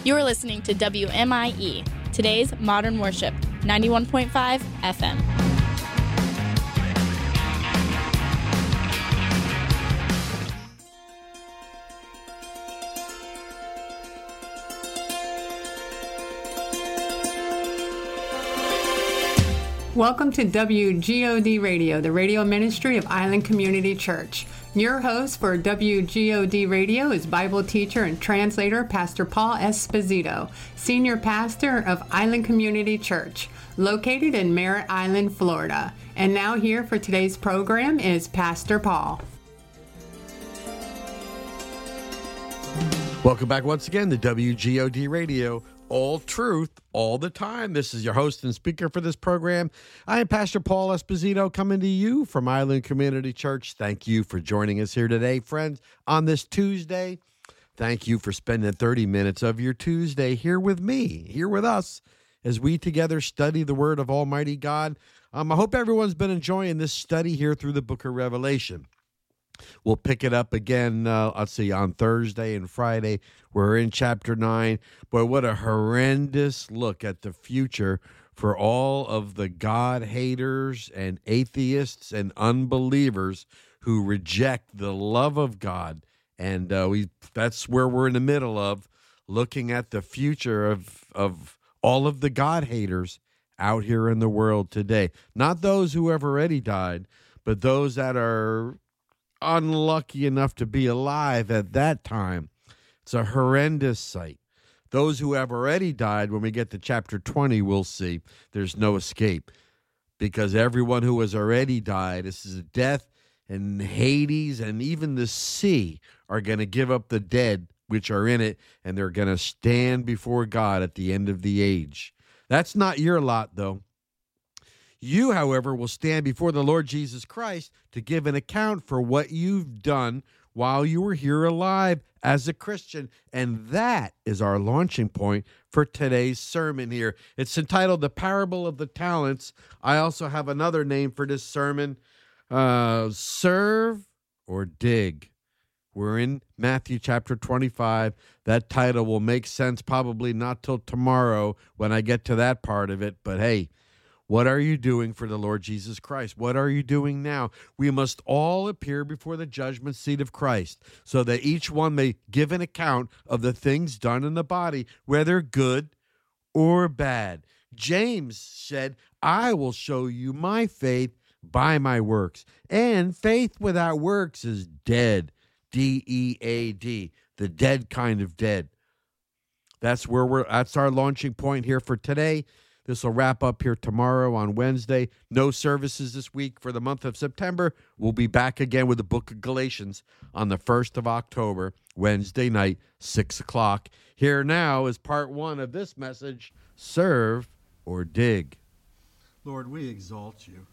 You're listening to WMIE, today's Modern Worship, 91.5 FM. Welcome to WGOD Radio, the radio ministry of Island Community Church. Your host for WGOD Radio is Bible teacher and translator Pastor Paul Esposito, senior pastor of Island Community Church, located in Merritt Island, Florida. And now here for today's program is Pastor Paul. Welcome back once again to WGOD Radio. All truth, all the time. This is your host and speaker for this program. I am Pastor Paul Esposito, coming to you from Island Community Church. Thank you for joining us here today, friends, on this Tuesday. Thank you for spending 30 minutes of your Tuesday here with me, here with us, as we together study the Word of Almighty God. I hope everyone's been enjoying this study here through the book of Revelation. We'll pick it up again, on Thursday and Friday. We're in chapter 9. Boy, what a horrendous look at the future for all of the God haters and atheists and unbelievers who reject the love of God. And that's where we're in the middle of, looking at the future of all of the God haters out here in the world today. Not those who have already died, but those that are unlucky enough to be alive at that time. It's a horrendous sight. Those who have already died, when we get to chapter 20, we'll see there's no escape, because everyone who has already died, this is death and Hades and even the sea are going to give up the dead which are in it, and they're going to stand before God at the end of the age. That's not your lot, though. You, however, will stand before the Lord Jesus Christ to give an account for what you've done while you were here alive as a Christian. And that is our launching point for today's sermon here. It's entitled The Parable of the Talents. I also have another name for this sermon, Serve or Dig. We're in Matthew chapter 25. That title will make sense probably not till tomorrow when I get to that part of it. But hey, what are you doing for the Lord Jesus Christ? What are you doing now? We must all appear before the judgment seat of Christ, so that each one may give an account of the things done in the body, whether good or bad. James said, I will show you my faith by my works. And faith without works is dead. D-E-A-D, the dead kind of dead. That's our launching point here for today. This will wrap up here tomorrow on Wednesday. No services this week for the month of September. We'll be back again with the book of Galatians on the 1st of October, Wednesday night, 6 o'clock. Here now is part 1 of this message, Serve or Dig. Lord, we exalt you.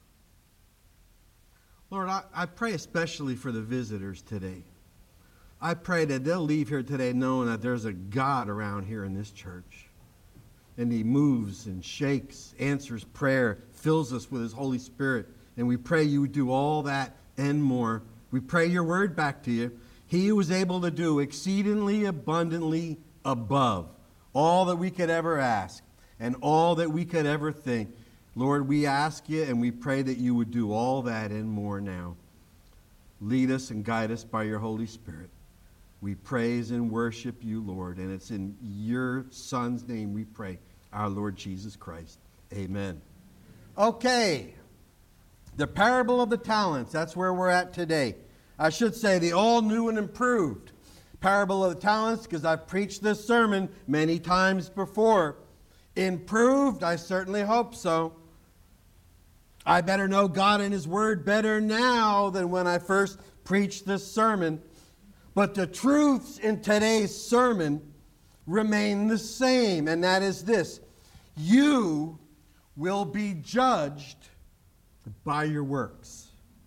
Lord, I pray especially for the visitors today. I pray that they'll leave here today knowing that there's a God around here in this church. And he moves and shakes, answers prayer, fills us with his Holy Spirit. And we pray you do all that and more. We pray your word back to you. He was able to do exceedingly abundantly above all that we could ever ask and all that we could ever think. Lord, we ask you and we pray that you would do all that and more now. Lead us and guide us by your Holy Spirit. We praise and worship you, Lord, and it's in your Son's name we pray, our Lord Jesus Christ. Amen. Okay, the parable of the talents, that's where we're at today. I should say the all new and improved parable of the talents, because I've preached this sermon many times before. Improved, I certainly hope so. I better know God and his word better now than when I first preached this sermon. But the truths in today's sermon remain the same, and that is this. You will be judged by your works.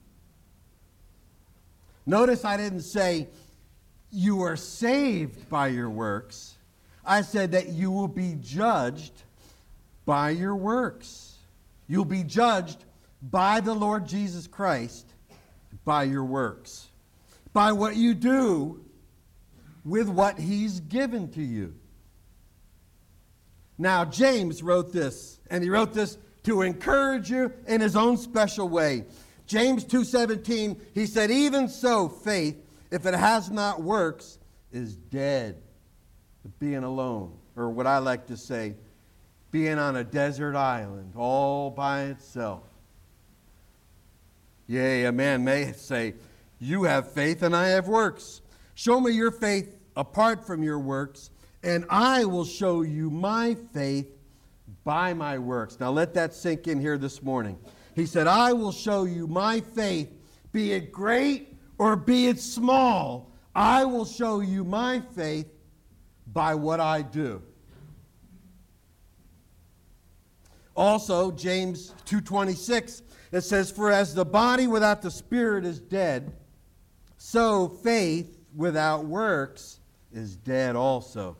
Notice I didn't say you are saved by your works. I said that you will be judged by your works. You'll be judged by the Lord Jesus Christ by your works. By what you do with what he's given to you. Now, James wrote this, and he wrote this to encourage you in his own special way. James 2:17, he said, even so, faith, if it has not works, is dead. Being alone, or what I like to say, being on a desert island all by itself. Yea, a man may say, you have faith and I have works. Show me your faith apart from your works, and I will show you my faith by my works. Now let that sink in here this morning. He said, I will show you my faith, be it great or be it small. I will show you my faith by what I do. Also, James 2:26, it says, for as the body without the spirit is dead, so faith without works is dead also.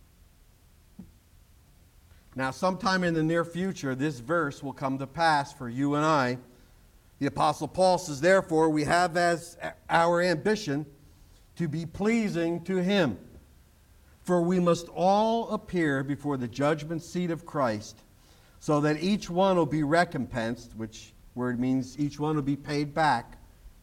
Now, sometime in the near future, this verse will come to pass for you and I. The Apostle Paul says, therefore, we have as our ambition to be pleasing to him. For we must all appear before the judgment seat of Christ, so that each one will be recompensed, which word means each one will be paid back,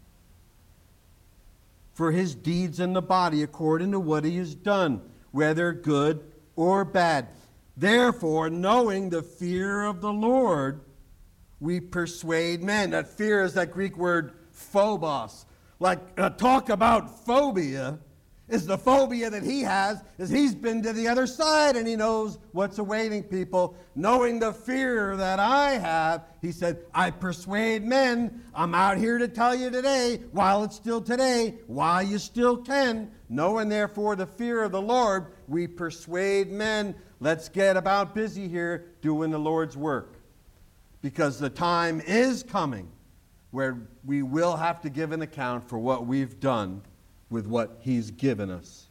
for his deeds in the body according to what he has done, whether good or bad. Therefore, knowing the fear of the Lord, we persuade men. That fear is that Greek word phobos. Like talk about phobia is the phobia that he has, is he's been to the other side and he knows what's awaiting people. Knowing the fear that I have, he said, I persuade men. I'm out here to tell you today, while it's still today, while you still can. Knowing therefore the fear of the Lord, we persuade men. Let's get about busy here doing the Lord's work. Because the time is coming where we will have to give an account for what we've done with what he's given us.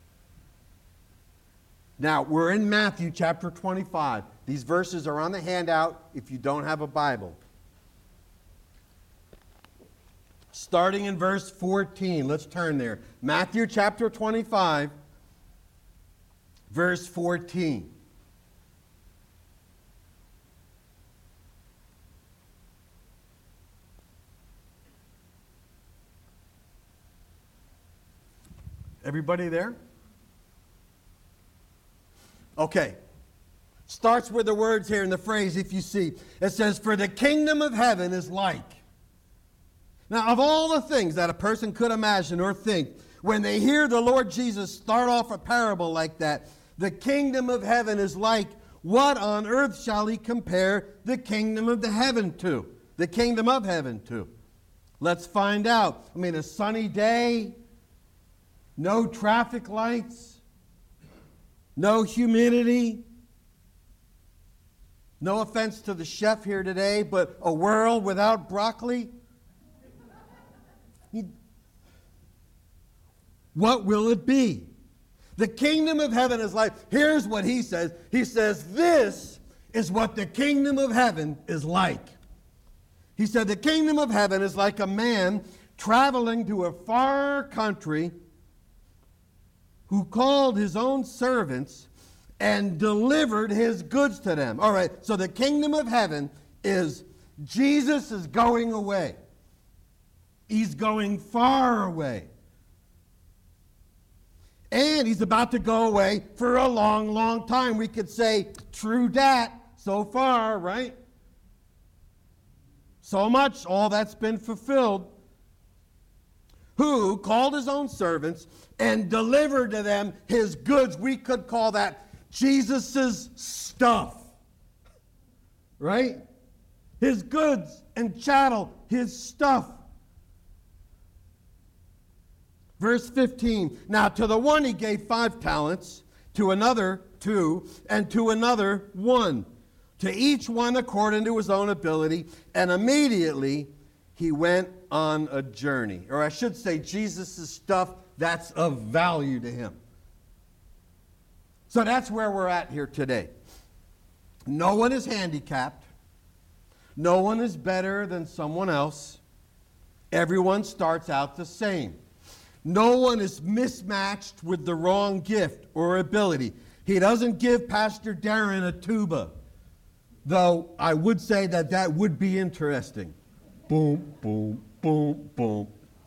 Now, we're in Matthew chapter 25. These verses are on the handout if you don't have a Bible. Starting in verse 14, let's turn there. Matthew chapter 25, verse 14. Everybody there? Okay. Starts with the words here in the phrase, if you see. It says, for the kingdom of heaven is like. Now, of all the things that a person could imagine or think, when they hear the Lord Jesus start off a parable like that, the kingdom of heaven is like, what on earth shall he compare the kingdom of the heaven to? The kingdom of heaven to? Let's find out. I mean, a sunny day, no traffic lights, no humidity. No offense to the chef here today, but a world without broccoli? What will it be? The kingdom of heaven is like, here's what he says. He says, this is what the kingdom of heaven is like. He said, the kingdom of heaven is like a man traveling to a far country who called his own servants and delivered his goods to them. All right, so the kingdom of heaven is Jesus is going away. He's going far away. And he's about to go away for a long, long time. We could say, true dat, so far, right? So much, all that's been fulfilled. Who called his own servants and delivered to them his goods. We could call that Jesus' stuff. Right? His goods and chattel, his stuff. Verse 15. Now to the one he gave 5 talents, to another 2, and to another 1. To each one according to his own ability. And immediately he went on a journey. Or I should say, Jesus' stuff that's of value to him. So that's where we're at here today. No one is handicapped. No one is better than someone else. Everyone starts out the same. No one is mismatched with the wrong gift or ability. He doesn't give Pastor Darren a tuba, though I would say that that would be interesting. Boom, boom, boom, boom.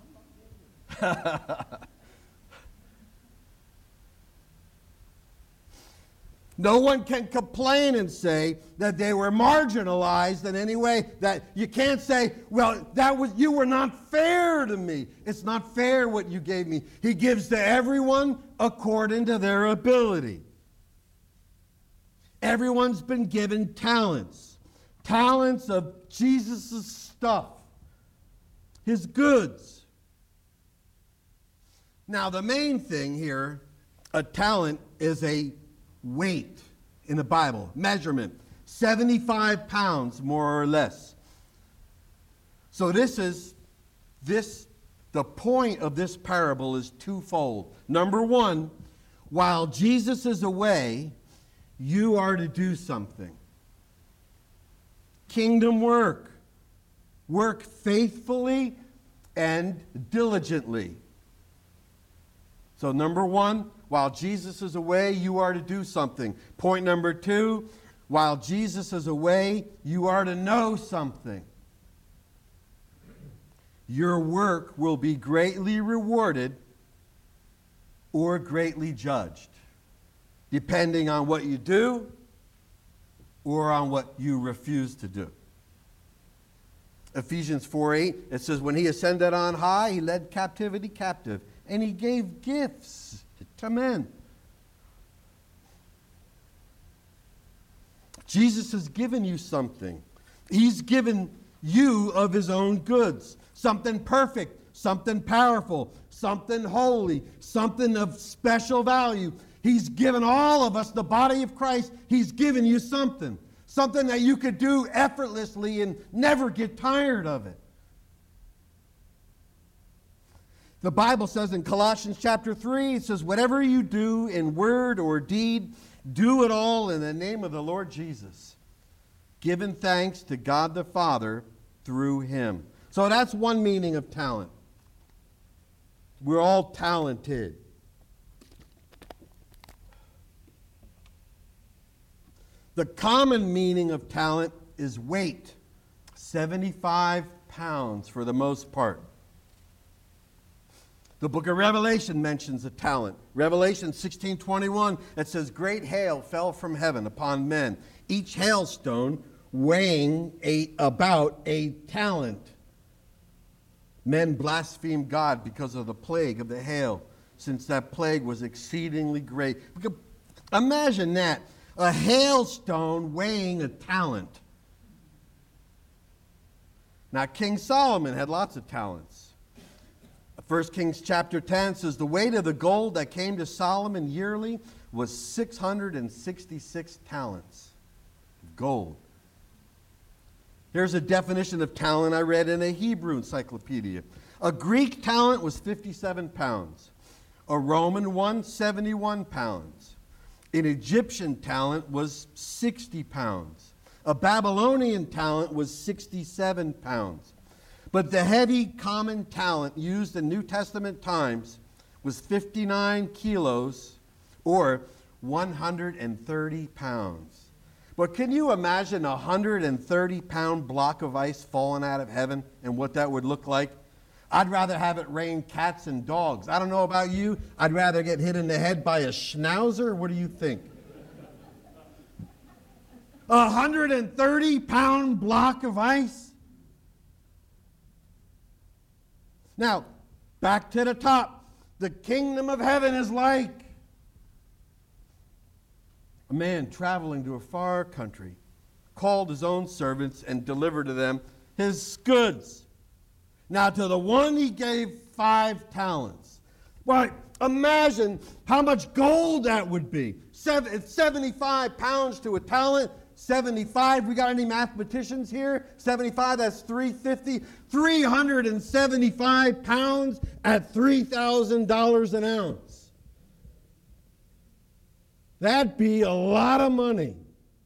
No one can complain and say that they were marginalized in any way. That you can't say, well, you were not fair to me. It's not fair what you gave me. He gives to everyone according to their ability. Everyone's been given talents. Talents of Jesus' stuff. His goods. Now, the main thing here, a talent is a weight in the Bible, measurement, 75 pounds more or less. So the point of this parable is twofold. Number one, while Jesus is away, you are to do something. Kingdom work. Work faithfully and diligently. So number one, while Jesus is away, you are to do something. Point number two, while Jesus is away, you are to know something. Your work will be greatly rewarded or greatly judged, depending on what you do or on what you refuse to do. Ephesians 4:8, it says, when he ascended on high, he led captivity captive, and he gave gifts to men. Jesus has given you something. He's given you of his own goods. Something perfect, something powerful, something holy, something of special value. He's given all of us, the body of Christ, he's given you something. Something that you could do effortlessly and never get tired of it. The Bible says in Colossians chapter 3, it says, whatever you do in word or deed, do it all in the name of the Lord Jesus, giving thanks to God the Father through him. So that's one meaning of talent. We're all talented. The common meaning of talent is weight, 75 pounds for the most part. The book of Revelation mentions a talent. Revelation 16:21, it says, great hail fell from heaven upon men, each hailstone weighing about a talent. Men blasphemed God because of the plague of the hail, since that plague was exceedingly great. Imagine that. A hailstone weighing a talent. Now, King Solomon had lots of talents. 1 Kings chapter 10 says, the weight of the gold that came to Solomon yearly was 666 talents of gold. Here's a definition of talent I read in a Hebrew encyclopedia. A Greek talent was 57 pounds. A Roman one, 71 pounds. An Egyptian talent was 60 pounds. A Babylonian talent was 67 pounds. But the heavy common talent used in New Testament times was 59 kilos or 130 pounds. But can you imagine a 130-pound block of ice falling out of heaven and what that would look like? I'd rather have it rain cats and dogs. I don't know about you. I'd rather get hit in the head by a schnauzer. What do you think? A 130-pound block of ice? Now, back to the top. The kingdom of heaven is like a man traveling to a far country, called his own servants and delivered to them his goods. Now, to the one he gave 5 talents. Well, imagine how much gold that would be. It's 75 pounds to a talent. 75, we got any mathematicians here? 75, that's 350. 375 pounds at $3,000 an ounce. That'd be a lot of money.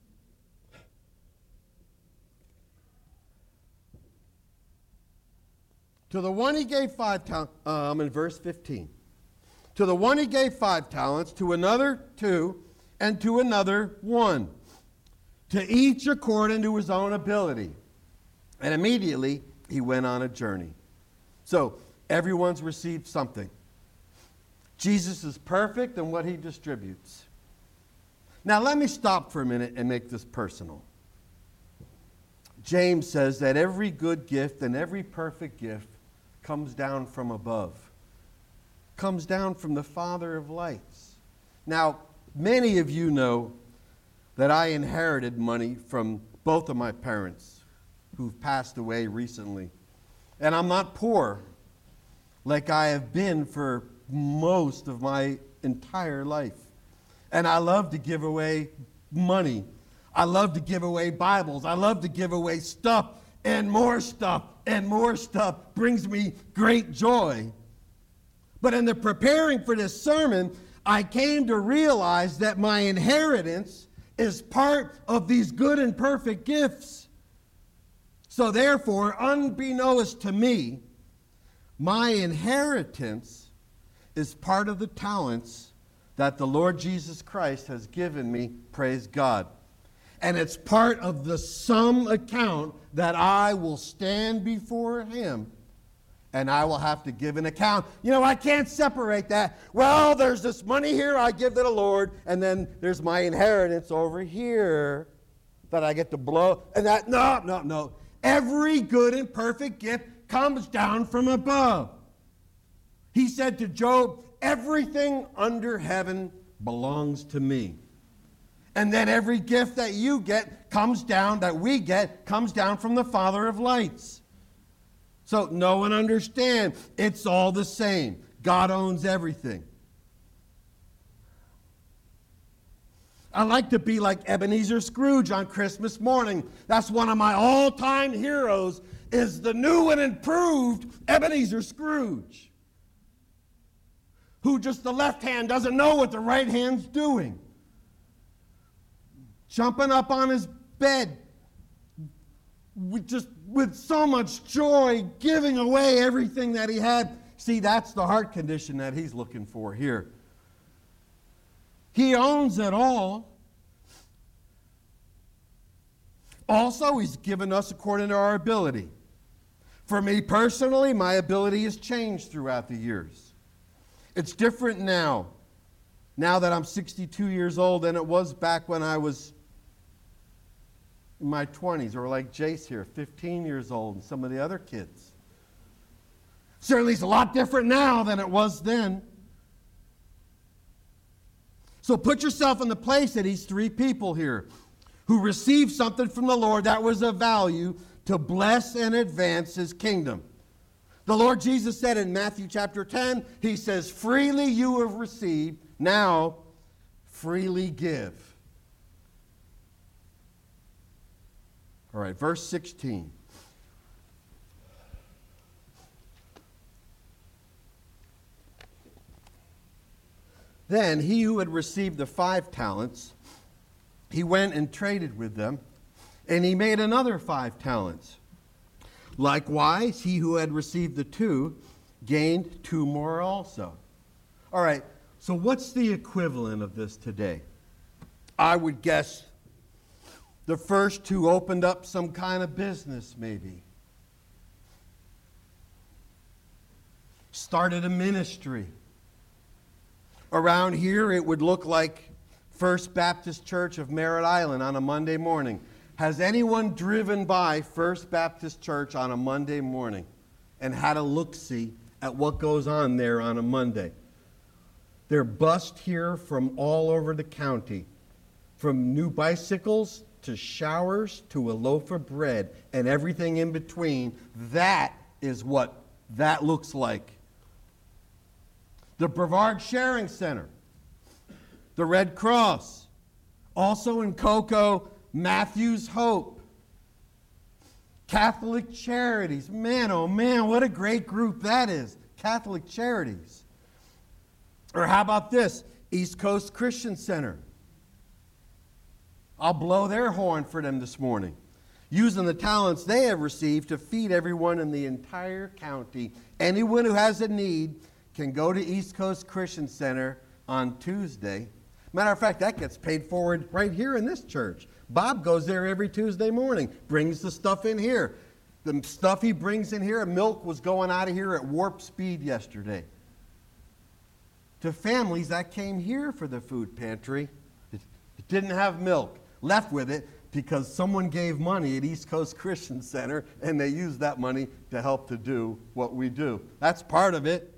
To the one he gave 5 talents, I'm in verse 15. To the one he gave 5 talents, to another 2, and to another 1, to each according to his own ability. And immediately he went on a journey. So everyone's received something. Jesus is perfect in what he distributes. Now let me stop for a minute and make this personal. James says that every good gift and every perfect gift comes down from above, comes down from the Father of lights. Now, many of you know that I inherited money from both of my parents who've passed away recently. And I'm not poor like I have been for most of my entire life. And I love to give away money. I love to give away Bibles. I love to give away stuff, and more stuff, and more stuff brings me great joy. But in the preparing for this sermon, I came to realize that my inheritance is part of these good and perfect gifts. So therefore, unbeknownst to me, my inheritance is part of the talents that the Lord Jesus Christ has given me, praise God. And it's part of the sum account that I will stand before him and I will have to give an account. You know, I can't separate that. Well, there's this money here I give to the Lord, and then there's my inheritance over here that I get to blow. And that, no. Every good and perfect gift comes down from above. He said to Job, everything under heaven belongs to me. And then every gift that you get comes down, that we get, comes down from the Father of lights. So know and understand, it's all the same. God owns everything. I like to be like Ebenezer Scrooge on Christmas morning. That's one of my all-time heroes, is the new and improved Ebenezer Scrooge, who just the left hand doesn't know what the right hand's doing. Jumping up on his bed with so much joy, giving away everything that he had. See, that's the heart condition that he's looking for here. He owns it all. Also, he's given us according to our ability. For me personally, my ability has changed throughout the years. It's different now that I'm 62 years old, than it was back when I was in my 20s, or like Jace here, 15 years old, and some of the other kids. Certainly it's a lot different now than it was then. So put yourself in the place of these three people here who received something from the Lord that was of value to bless and advance his kingdom. The Lord Jesus said in Matthew chapter 10, he says, freely you have received, now freely give. All right, verse 16. Then he who had received the 5 talents, he went and traded with them, and he made another 5 talents. Likewise, he who had received the 2 gained 2 more also. All right, so what's the equivalent of this today? I would guess the first 2 opened up some kind of business, maybe. Started a ministry. Around here, it would look like First Baptist Church of Merritt Island on a Monday morning. Has anyone driven by First Baptist Church on a Monday morning and had a look-see at what goes on there on a Monday? They're bussed here from all over the county, from new bicycles to showers to a loaf of bread and everything in between. That is what that looks like. The Brevard Sharing Center, the Red Cross, also in Cocoa, Matthew's Hope, Catholic Charities. Man, oh man, what a great group that is. Catholic Charities. Or how about this? East Coast Christian Center. I'll blow their horn for them this morning, using the talents they have received to feed everyone in the entire county. Anyone who has a need can go to East Coast Christian Center on Tuesday. Matter of fact, that gets paid forward right here in this church. Bob goes there every Tuesday morning, brings the stuff in here. The stuff he brings in here, milk was going out of here at warp speed yesterday. To families that came here for the food pantry, it didn't have milk, left with it because someone gave money at East Coast Christian Center, and they used that money to help to do what we do. That's part of it.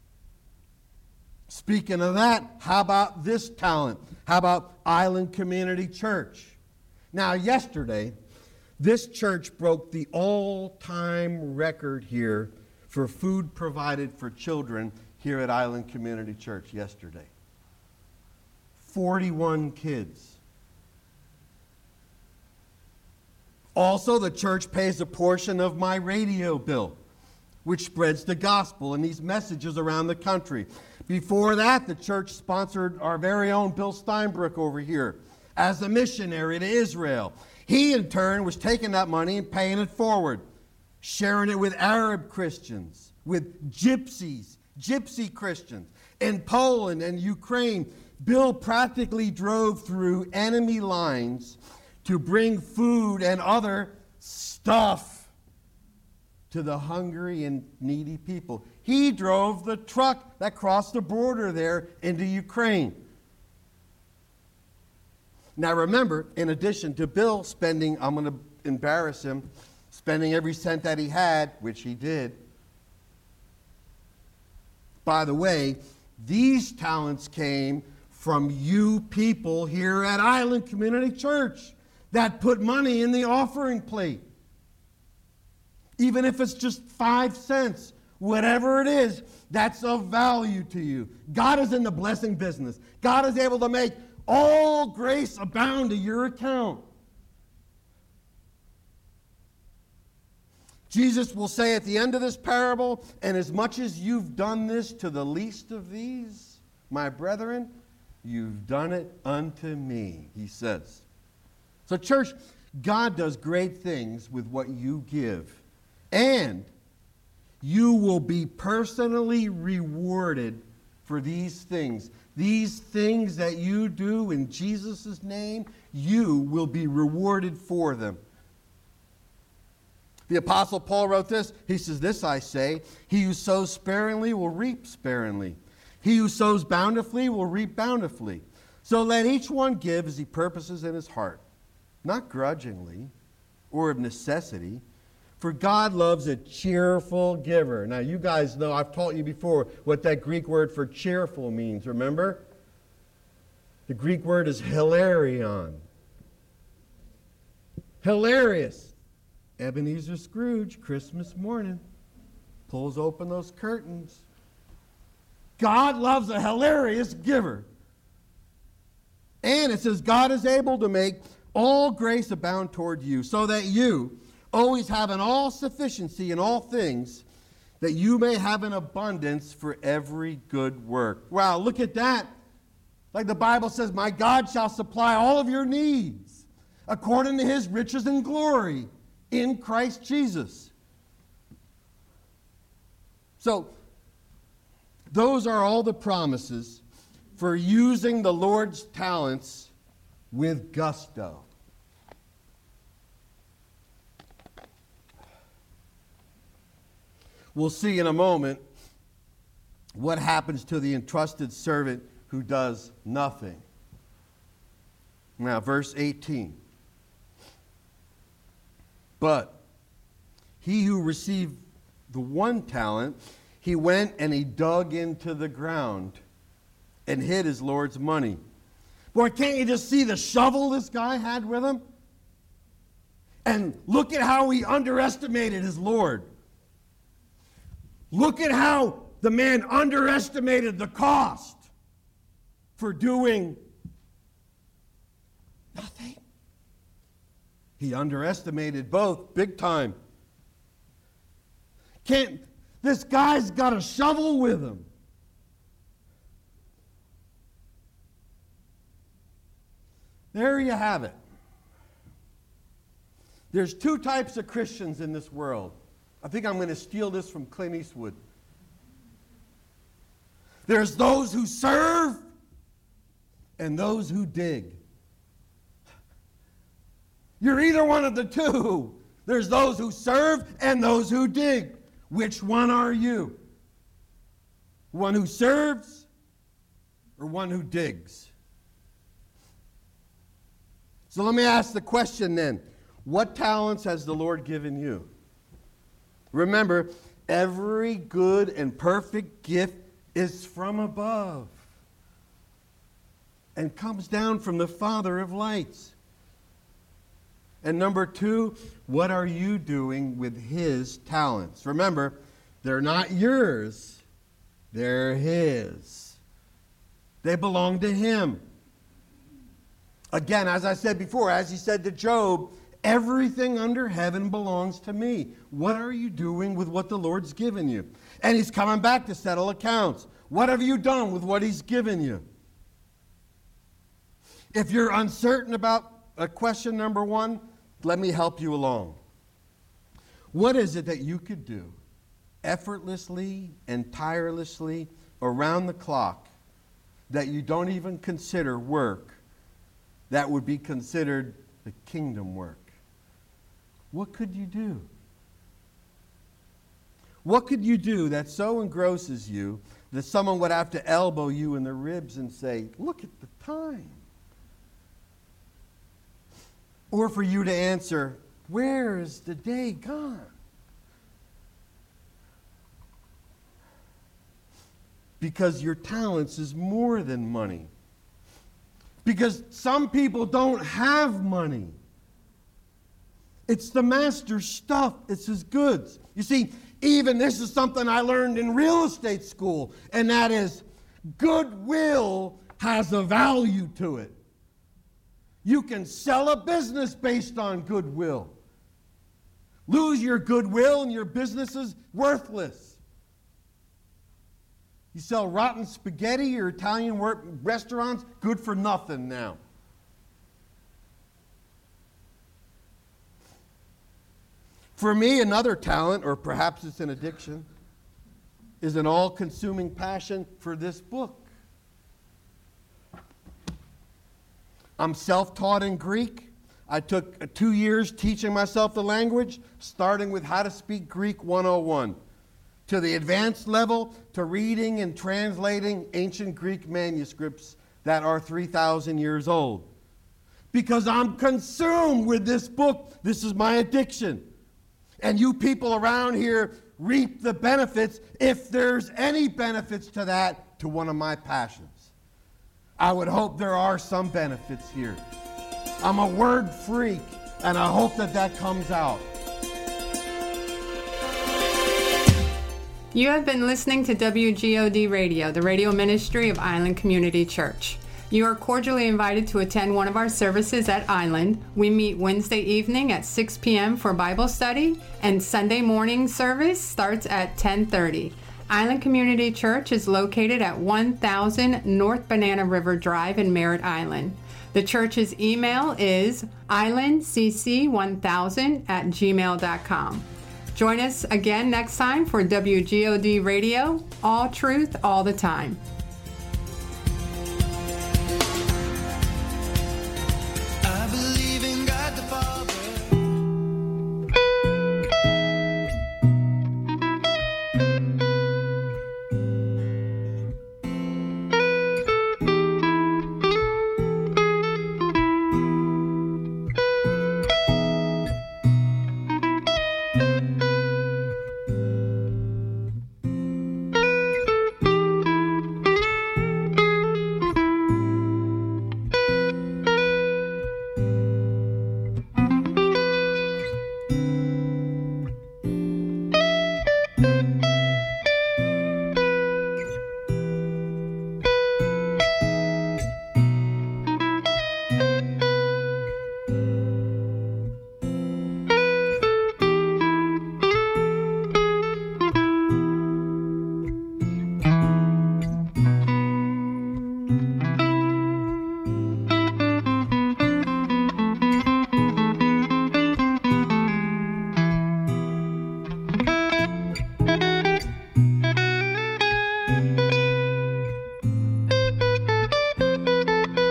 Speaking of that, how about this talent? How about Island Community Church? Now, yesterday, this church broke the all-time record here for food provided for children here at Island Community Church yesterday. 41 kids. Also, the church pays a portion of my radio bill, which spreads the gospel and these messages around the country. Before that, the church sponsored our very own Bill Steinbrook over here as a missionary to Israel. He, in turn, was taking that money and paying it forward, sharing it with Arab Christians, with gypsy Christians. In Poland and Ukraine, Bill practically drove through enemy lines to bring food and other stuff to the hungry and needy people. He drove the truck that crossed the border there into Ukraine. Now remember, in addition to Bill spending, I'm going to embarrass him, spending every cent that he had, which he did. By the way, these talents came from you people here at Island Community Church that put money in the offering plate. Even if it's just 5 cents, whatever it is, that's of value to you. God is in the blessing business. God is able to make all grace abound to your account. Jesus will say at the end of this parable, and as much as you've done this to the least of these, my brethren, you've done it unto me, he says. So church, God does great things with what you give. And you will be personally rewarded for these things. These things that you do in Jesus' name, you will be rewarded for them. The Apostle Paul wrote this. He says, "This I say, he who sows sparingly will reap sparingly. He who sows bountifully will reap bountifully. So let each one give as he purposes in his heart, not grudgingly or of necessity, for God loves a cheerful giver." Now, you guys know, I've taught you before what that Greek word for cheerful means, remember? The Greek word is hilarion. Hilarious. Ebenezer Scrooge, Christmas morning, pulls open those curtains. God loves a hilarious giver. And it says, God is able to make all grace abound toward you, so that you always have an all sufficiency in all things, that you may have an abundance for every good work. Wow, look at that. Like the Bible says, my God shall supply all of your needs according to his riches and glory in Christ Jesus. So, those are all the promises for using the Lord's talents with gusto. We'll see in a moment what happens to the entrusted servant who does nothing. Now, verse 18. But he who received the 1 talent, he went and he dug into the ground and hid his Lord's money. Boy, can't you just see the shovel this guy had with him? And look at how he underestimated his Lord. Look at how the man underestimated the cost for doing nothing. He underestimated both big time. This guy's got a shovel with him. There you have it. There's 2 types of Christians in this world. I think I'm going to steal this from Clint Eastwood. There's those who serve, and those who dig. You're either one of the two. There's those who serve and those who dig. Which one are you? One who serves or one who digs? So let me ask the question then. What talents has the Lord given you? Remember, every good and perfect gift is from above and comes down from the Father of lights. And number two, what are you doing with His talents? Remember, they're not yours, they're His. They belong to Him. Again, as I said before, as He said to Job, everything under heaven belongs to me. What are you doing with what the Lord's given you? And He's coming back to settle accounts. What have you done with what He's given you? If you're uncertain about question number one, let me help you along. What is it that you could do effortlessly and tirelessly around the clock that you don't even consider work, that would be considered the kingdom work? What could you do? What could you do that so engrosses you that someone would have to elbow you in the ribs and say, look at the time? Or for you to answer, where is the day gone? Because your talents is more than money. Because some people don't have money. It's the master's stuff. It's his goods. You see, even this is something I learned in real estate school, and that is goodwill has a value to it. You can sell a business based on goodwill. Lose your goodwill and your business is worthless. You sell rotten spaghetti or Italian restaurants, good for nothing now. For me, another talent, or perhaps it's an addiction, is an all-consuming passion for this book. I'm self-taught in Greek. I took 2 years teaching myself the language, starting with How to Speak Greek 101, to the advanced level, to reading and translating ancient Greek manuscripts that are 3,000 years old. Because I'm consumed with this book. This is my addiction. And you people around here reap the benefits, if there's any benefits to that, to one of my passions. I would hope there are some benefits here. I'm a word freak, and I hope that comes out. You have been listening to WGOD Radio, the radio ministry of Island Community Church. You are cordially invited to attend one of our services at Island. We meet Wednesday evening at 6 p.m. for Bible study, and Sunday morning service starts at 10:30. Island Community Church is located at 1000 North Banana River Drive in Merritt Island. The church's email is islandcc1000@gmail.com. Join us again next time for WGOD Radio, all truth, all the time.